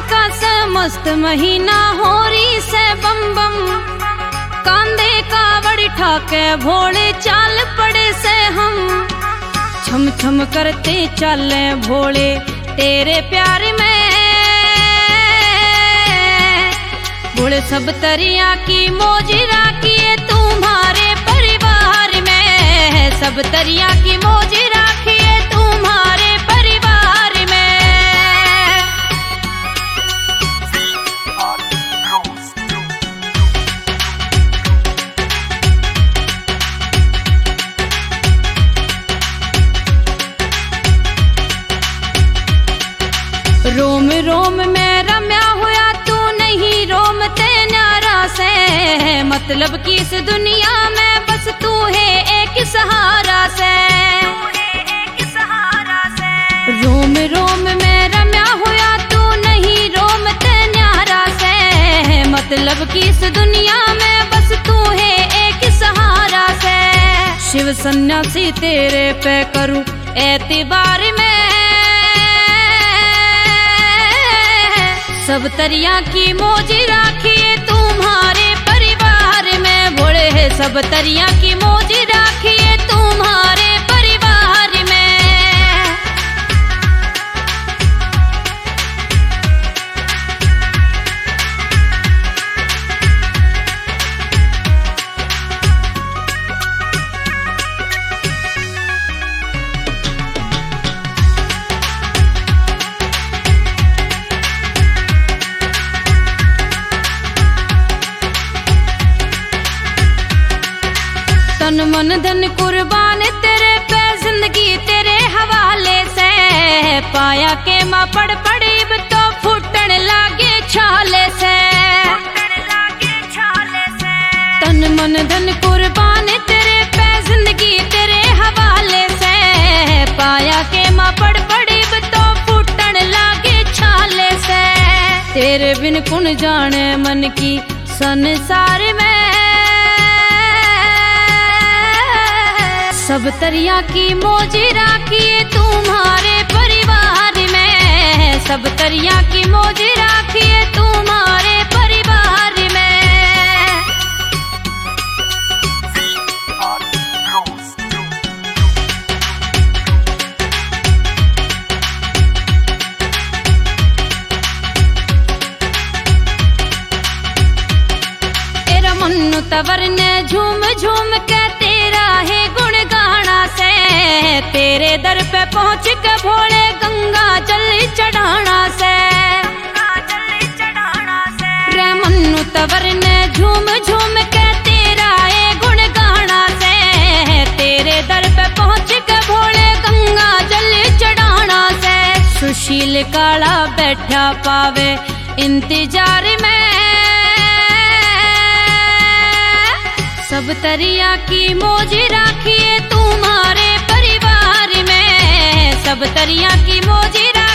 का से मस्त महीना होरी से बम बम, कांधे कावड़ ठाके भोले चाल पड़े से हम, छम छम करते चले भोले तेरे प्यार में। भोले सब तरिया की मौज राखिए तुम्हारे परिवार में, सब तरिया की मौज राखिए तुम्हारे परिवार में। रोम रोम में रम्या हुआ तू नहीं रोम ते न्यारा से, मतलब कि इस दुनिया में बस तू है एक सहारा से। रोम रोम में रम्या हुआ तू नहीं रोम ते न्यारा से, मतलब कि इस दुनिया में बस तू है एक सहारा से। शिव सन्यासी तेरे पे करूं एतबार में, सब तरिया की मौज राखिए तुम्हारे परिवार में। भोले है सब तरिया की मौज राखिए तुम्हारे परिवार में। तन मन धन कुर्बान तेरे पे जिंदगी तेरे हवाले से, पाया के माँ पड़ पड़ी तो फूटन लागे छाले से। तन मन धन कुर्बान तेरे पे जिंदगी तेरे हवाले से, पाया के माँ पड़ पड़ी तो फूटन लागे छाले से। तेरे बिन कौन जाने मन की संसार में, सब तरिया की मौज राखिए तुम्हारे परिवार में, सब तरिया की मौज राखिए तुम्हारे परिवार में। तेरा मन तवर ने झूम झूम के तेरा है गुण गाना से, तेरे दर पे पहुँच के भोले गंगा जल चढ़ाना से। रे मन्नू तवर ने झूम झूम के तेरा है गुण गाना से, तेरे दर पे पहुँच के भोले गंगा जल चढ़ाना से। सुशील काला बैठा पावे इंतजार में, सब तरिया की मौज राखिए तुम्हारे परिवार में, सब तरिया की मौज